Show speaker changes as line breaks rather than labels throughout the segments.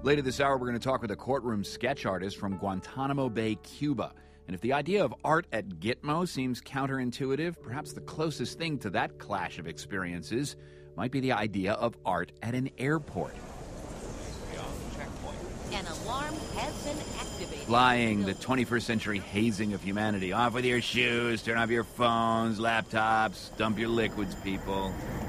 Later this hour, we're going to talk with a courtroom sketch artist from Guantanamo Bay, Cuba. And if the idea of art at Gitmo seems counterintuitive, perhaps the closest thing to that clash of experiences might be the idea of art at an airport.
An alarm has been activated.
Flying, the 21st century hazing of humanity. Off with your shoes, turn off your phones, laptops, dump your liquids, people.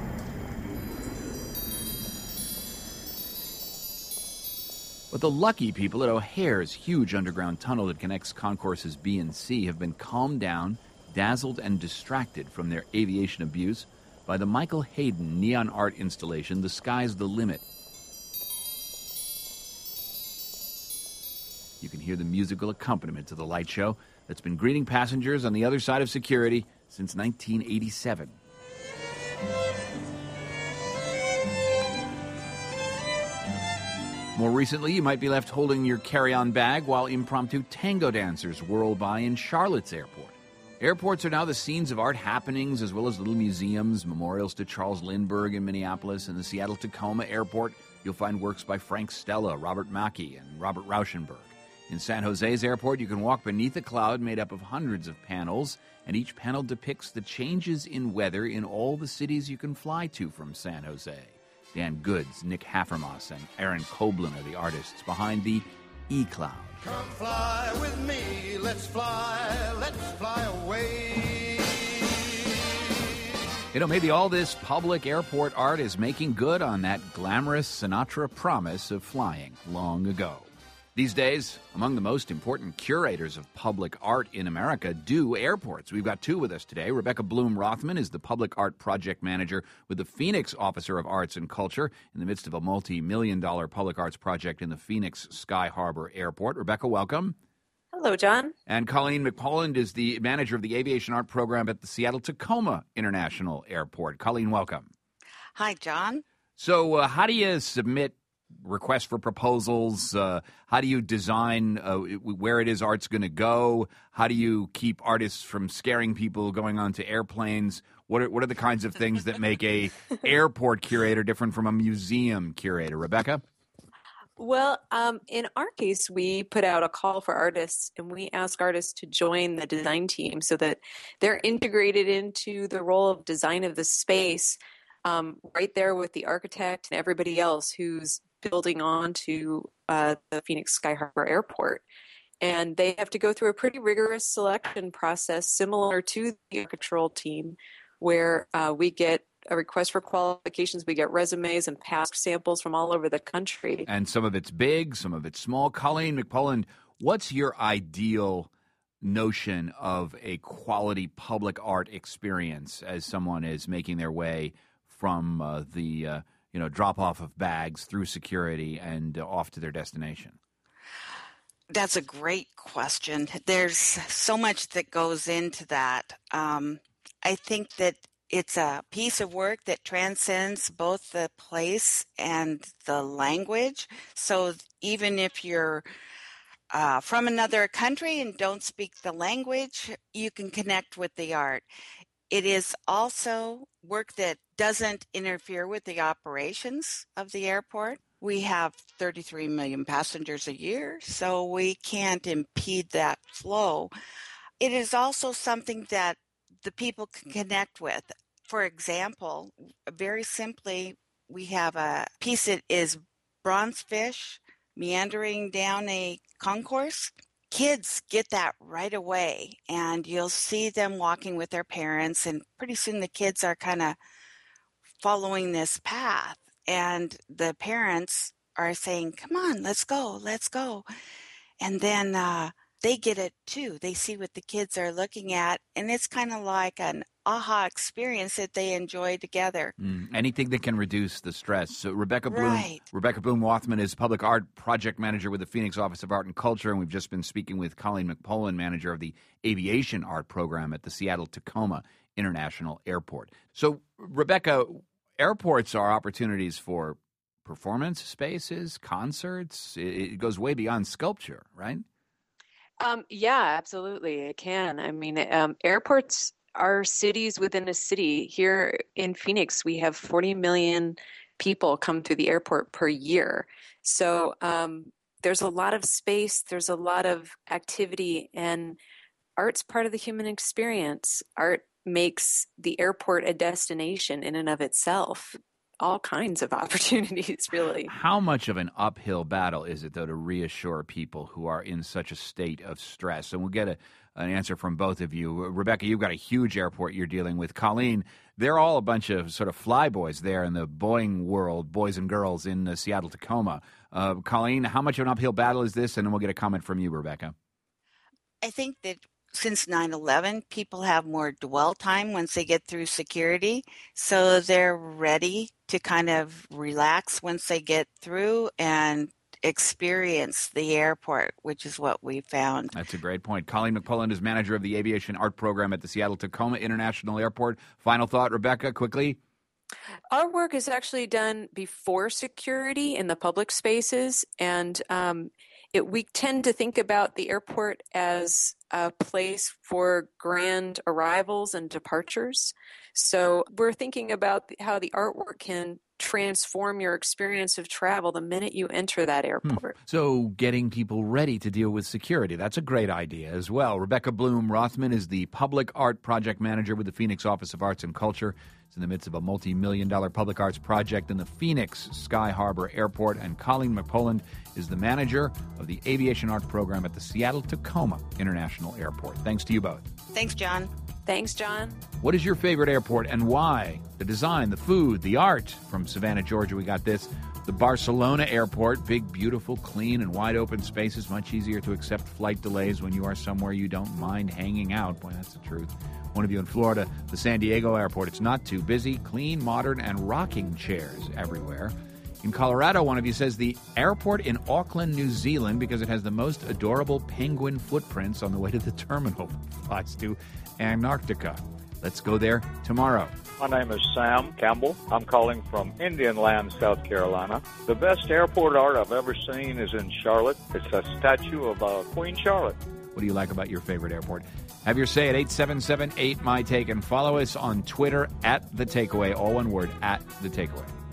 But the lucky people at O'Hare's huge underground tunnel that connects concourses B and C have been calmed down, dazzled, and distracted from their aviation abuse by the Michael Hayden neon art installation, The Sky's the Limit. You can hear the musical accompaniment to the light show that's been greeting passengers on the other side of security since 1987. More recently, you might be left holding your carry-on bag while impromptu tango dancers whirl by in Charlotte's airport. Airports are now the scenes of art happenings, as well as little museums, memorials to Charles Lindbergh in Minneapolis. And the Seattle-Tacoma Airport, you'll find works by Frank Stella, Robert Mackie, and Robert Rauschenberg. In San Jose's airport, you can walk beneath a cloud made up of hundreds of panels, and each panel depicts the changes in weather in all the cities you can fly to from San Jose. Dan Goods, Nick Hafermas, and Aaron Koblin are the artists behind the E-Cloud.
Come fly with me, let's fly away.
You know, maybe all this public airport art is making good on that glamorous Sinatra promise of flying long ago. These days, among the most important curators of public art in America do airports. We've got two with us today. Rebecca Bloom Rothman is the Public Art Project Manager with the Phoenix Officer of Arts and Culture in the midst of a multi-million-dollar public arts project in the Phoenix Sky Harbor Airport. Rebecca, welcome.
Hello, John.
And Colleen McPolland is the manager of the Aviation Art Program at the Seattle-Tacoma International Airport. Colleen, welcome.
Hi, John.
So how do you submit requests for proposals? How do you design where it is art's going to go? How do you keep artists from scaring people going onto airplanes? What are the kinds of things that make a airport curator different from a museum curator? Rebecca?
Well, in our case, we put out a call for artists, and we ask artists to join the design team so that they're integrated into the role of design of the space, right there with the architect and everybody else who's building on to the Phoenix Sky Harbor Airport. And they have to go through a pretty rigorous selection process similar to the architectural team, where we get a request for qualifications, we get resumes and past samples from all over the country.
And some of it's big, some of it's small. Colleen McPolland, what's your ideal notion of a quality public art experience as someone is making their way from the drop-off of bags through security and off to their destination?
That's a great question. There's so much that goes into that. I think that it's a piece of work that transcends both the place and the language. So even if you're from another country and don't speak the language, you can connect with the art. It is also work that doesn't interfere with the operations of the airport. We have 33 million passengers a year, so we can't impede that flow. It is also something that the people can connect with. For example, very simply, we have a piece that is bronze fish meandering down a concourse. Kids get that right away, and you'll see them walking with their parents, and pretty soon the kids are kind of following this path, and the parents are saying, come on, let's go. And then they get it too. They see what the kids are looking at, and it's kind of like an aha experience that they enjoy together.
Anything that can reduce the stress. So Rebecca Bloom,
Right.
Rebecca Bloom Rothman is Public Art Project Manager with the Phoenix Office of Art and Culture, and we've just been speaking with Colleen McPolland, Manager of the Aviation Art Program at the Seattle-Tacoma International Airport. So, Rebecca, airports are opportunities for performance spaces, concerts. It goes way beyond sculpture, right?
Yeah, absolutely. It can. I mean, airports are cities within a city. Here in Phoenix, we have 40 million people come through the airport per year. So there's a lot of space, there's a lot of activity, and art's part of the human experience. Art makes the airport a destination in and of itself. All kinds of opportunities, really.
How much of an uphill battle is it, though, to reassure people who are in such a state of stress? And we'll get an answer from both of you. Rebecca, you've got a huge airport you're dealing with. Colleen, they're all a bunch of sort of flyboys there in the Boeing world, boys and girls in Seattle-Tacoma. Colleen, how much of an uphill battle is this? And then we'll get a comment from you, Rebecca.
I think that since 9/11, people have more dwell time once they get through security, so they're ready to kind of relax once they get through and experience the airport, which is what we found.
That's a great point. Colleen McPullen is manager of the Aviation Art Program at the Seattle-Tacoma International Airport. Final thought, Rebecca, quickly.
Our work is actually done before security in the public spaces, and we tend to think about the airport as a place for grand arrivals and departures. So we're thinking about how the artwork can transform your experience of travel the minute you enter that airport.
So getting people ready to deal with security, that's a great idea as well. Rebecca Bloom Rothman is the Public Art Project Manager with the Phoenix Office of Arts and Culture. It's in the midst of a multi-million-dollar public arts project in the Phoenix Sky Harbor Airport. And Colleen McPullen is the manager of the Aviation Art Program at the Seattle-Tacoma International Airport. Thanks to you both.
Thanks, John.
Thanks, John.
What is your favorite airport and why? The design, the food, the art. From Savannah, Georgia, we got this. The Barcelona Airport, big, beautiful, clean, and wide open spaces. Much easier to accept flight delays when you are somewhere you don't mind hanging out. Boy, that's the truth. One of you in Florida, the San Diego Airport. It's not too busy, clean, modern, and rocking chairs everywhere. In Colorado, one of you says the airport in Auckland, New Zealand, because it has the most adorable penguin footprints on the way to the terminal. Flies to Antarctica. Let's go there tomorrow.
My name is Sam Campbell. I'm calling from Indian Land, South Carolina. The best airport art I've ever seen is in Charlotte. It's a statue of Queen Charlotte.
What do you like about your favorite airport? Have your say at 877-8MyTake and follow us on Twitter at The Takeaway, all one word, at The Takeaway.